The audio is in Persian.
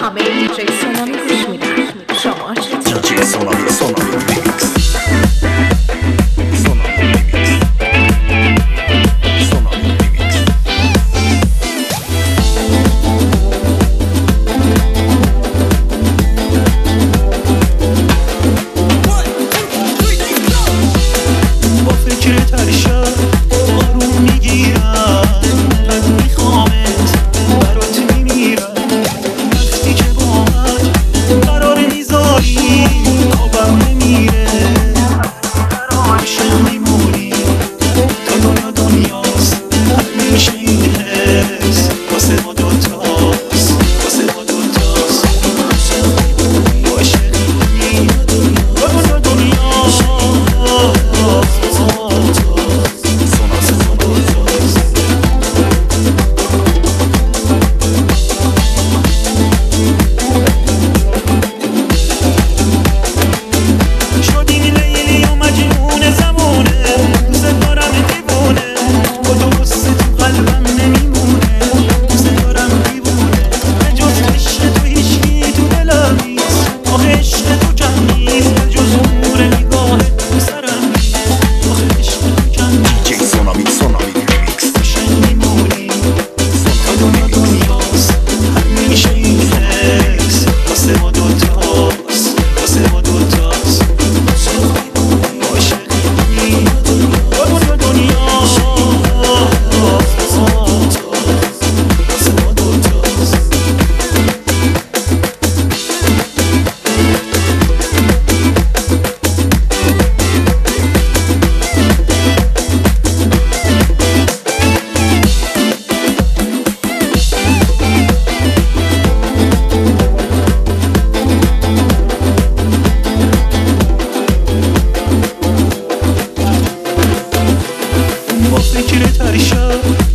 همه دیجی سونامی گوش میدن. شما چطور؟ دیجی سونامی ریمیکس. با فکر ترشا آروم میگیرم، من میخوامت برات میمیرم. وقتی که با من قرار میذاری خوابم نمیره، عاشق میمونی تا دنیاست. همیشه این حس واسه ما دوتاست، واسه ما دوتاست. عاشق میمونی تا دنیاست. با فکر ترشا